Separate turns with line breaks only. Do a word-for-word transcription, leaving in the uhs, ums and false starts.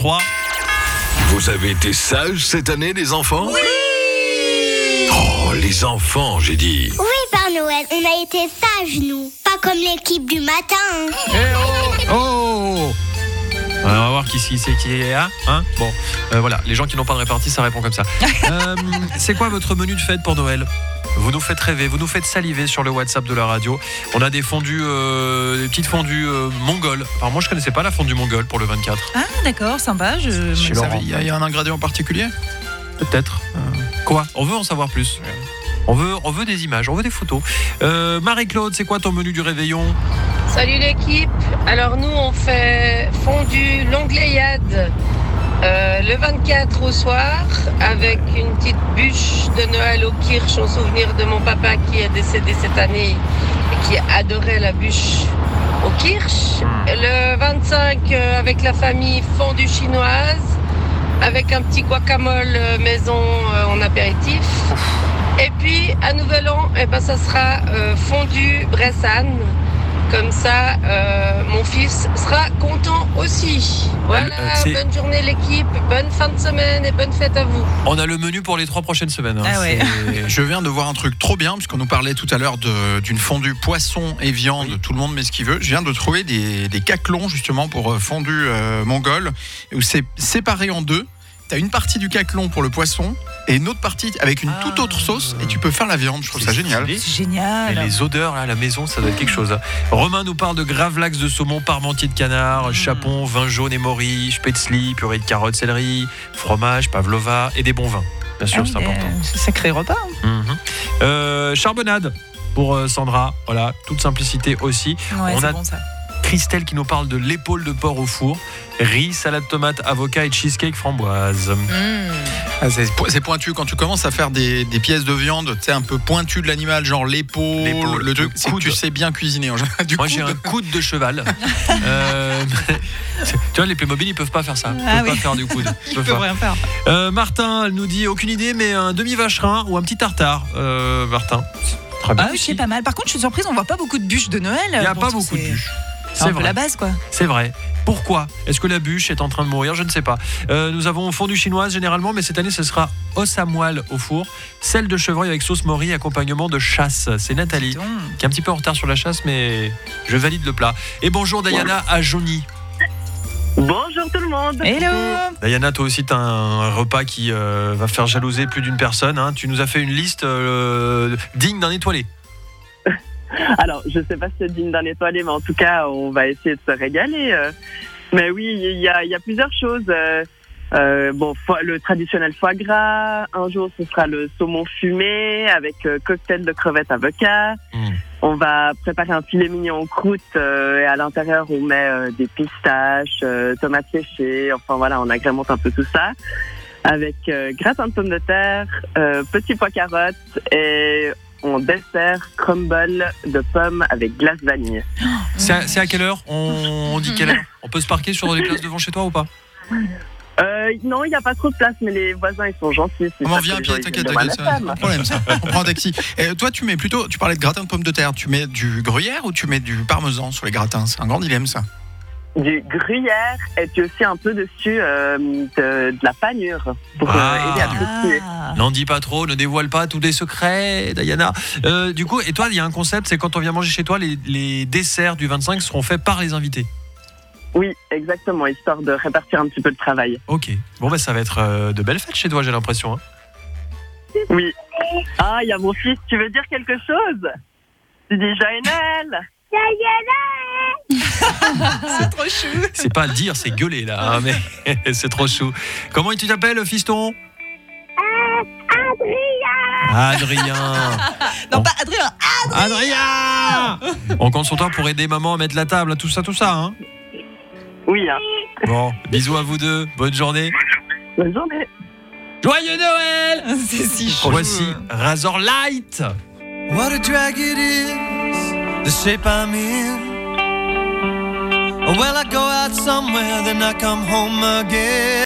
trois.
Vous avez été sages cette année, les enfants ?
Oui.
Oh, les enfants, j'ai dit.
Oui, Père Noël, on a été sages, nous. Pas comme l'équipe du matin.
Eh oh, oh. On va voir qui c'est qui, qui est là. Hein bon, euh, voilà, les gens qui n'ont pas de répartie, ça répond comme ça. euh, c'est quoi votre menu de fête pour Noël ? Vous nous faites rêver, vous nous faites saliver sur le WhatsApp de la radio. On a des fondues, euh, des petites fondues euh, mongoles. Alors moi, je connaissais pas la fondue mongole pour le vingt-quatre.
Ah, d'accord, sympa. Je...
Chez Laurent.
Il y, y a un ingrédient particulier ?
Peut-être. Euh, quoi ? On veut en savoir plus. On veut, on veut des images, on veut des photos. Euh, Marie-Claude, c'est quoi ton menu du réveillon ?
Salut l'équipe. Alors nous on fait fondue Longléade euh, le vingt-quatre au soir avec une petite bûche de Noël au kirsch en souvenir de mon papa qui est décédé cette année et qui adorait la bûche au kirsch. Le vingt-cinq euh, avec la famille fondue chinoise avec un petit guacamole maison euh, en apéritif. Et puis à Nouvel An, eh ben, ça sera euh, fondue Bressane. Comme ça, euh, mon fils sera content aussi. Voilà,
C'est...
bonne journée l'équipe, bonne fin de semaine et bonne fête à vous.
On a le menu pour les trois prochaines semaines. Hein.
Ah ouais.
C'est...
Je viens de voir un truc trop bien, puisqu'on nous parlait tout à l'heure de, d'une fondue poisson et viande. Oui. Tout le monde met ce qu'il veut. Je viens de trouver des, des caclons justement pour fondue euh, mongole, où c'est séparé en deux. T'as une partie du caclon pour le poisson et une autre partie avec une toute autre sauce et tu peux faire la viande. Je trouve
c'est
ça génial.
C'est génial.
Et les odeurs là, à la maison, ça doit être quelque chose. Romain nous parle de gravlax de saumon, parmentier de canard, mmh. chapon, vin jaune et mori, spätzli, purée de carottes, céleri, fromage, pavlova et des bons vins. Bien sûr, ah, c'est important.
C'est sacré repas.
Mmh. Euh, charbonnade pour Sandra. Voilà, toute simplicité aussi.
Ouais,
On
c'est
a
bon ça.
Christelle qui nous parle de l'épaule de porc au four, riz, salade tomate, avocat et cheesecake framboise.
Mmh.
Ah, c'est, c'est pointu quand tu commences à faire des, des pièces de viande, tu sais, un peu pointues de l'animal, genre l'épaule,
l'épaule
le truc,
le
c'est que tu sais bien cuisiner. En général, du
Moi
coude.
j'ai un coude de cheval. euh, tu vois, les Playmobil ils peuvent pas faire ça. Ils
ah
peuvent
oui.
pas faire du coude.
Ils peuvent rien faire.
Euh, Martin, elle nous dit aucune idée, mais un demi-vacherin ou un petit tartare. Euh, Martin, très bien.
Ah, c'est pas mal. Par contre, je suis surprise, on voit pas beaucoup de bûches de Noël.
Il n'y a
bon,
pas
tout,
beaucoup
c'est...
de bûches.
C'est,
c'est
un peu
vrai.
la base, quoi.
C'est vrai. Pourquoi ? Est-ce que la bûche est en train de mourir ? Je ne sais pas. Euh, nous avons fondue chinoise généralement, mais cette année, ce sera os à moelle au four, celle de chevreuil avec sauce mori, accompagnement de chasse. C'est Nathalie, qui est un petit peu en retard sur la chasse, mais je valide le plat. Et bonjour Diana à Joni.
Bonjour tout le monde.
Hello.
Diana, toi aussi, tu as un repas qui euh, va faire jalouser plus d'une personne. Hein. Tu nous as fait une liste euh, digne d'un étoilé.
Alors, je sais pas si c'est digne d'un étoilé, mais en tout cas, on va essayer de se régaler. Mais oui, il y a, il y a plusieurs choses. Euh, bon, le traditionnel foie gras. Un jour, ce sera le saumon fumé avec cocktail de crevettes avocat. Mmh. On va préparer un filet mignon en croûte euh, et à l'intérieur, on met euh, des pistaches, euh, tomates séchées. Enfin voilà, on agrémente un peu tout ça. Avec euh, gratin de pommes de terre, euh, petits pois carottes et en dessert, crumble de pommes avec glace vanille.
C'est à, c'est à quelle heure ? on, on dit quelle heure ? On peut se parquer sur des places devant chez toi ou pas ?
euh, Non, il n'y a pas trop de place, mais les voisins, ils sont gentils.
On m'en vient à pied, t'inquiète, t'inquiète, c'est pas de problème ça. On prend un taxi. Et toi, tu mets plutôt, tu parlais de gratin de pommes de terre, tu mets du gruyère ou tu mets du parmesan sur les gratins ? C'est un grand dilemme ça.
Du gruyère et puis aussi un peu dessus euh, de, de la panure pour
ah,
euh, aider à croustiller.
N'en dis pas trop, ne dévoile pas tous les secrets, Diana. Euh, du coup, et toi, il y a un concept, c'est quand on vient manger chez toi, les, les desserts du vingt-cinq seront faits par les invités.
Oui, exactement, histoire de répartir un petit peu le travail.
Ok, bon bah ça va être euh, de belles fêtes chez toi, j'ai l'impression. Hein.
Oui. Ah, il y a mon fils, tu veux dire quelque chose ? Tu dis joyeux Noël !
C'est trop chou.
C'est pas dire, c'est gueuler là, hein, mais c'est trop chou. Comment tu t'appelles, fiston ?
euh,
Adrien. Adrien.
Non, bon. Pas Adrien.
Adrien. Adrien. On compte sur toi pour aider maman à mettre la table, tout ça, tout ça. Hein.
Oui. Hein.
Bon, bisous à vous deux. Bonne journée.
Bonne journée.
Joyeux Noël.
C'est si chou.
Voici Razor Light.
What a drag it is, the shape I'm in. Well, I go out somewhere, then I come home again.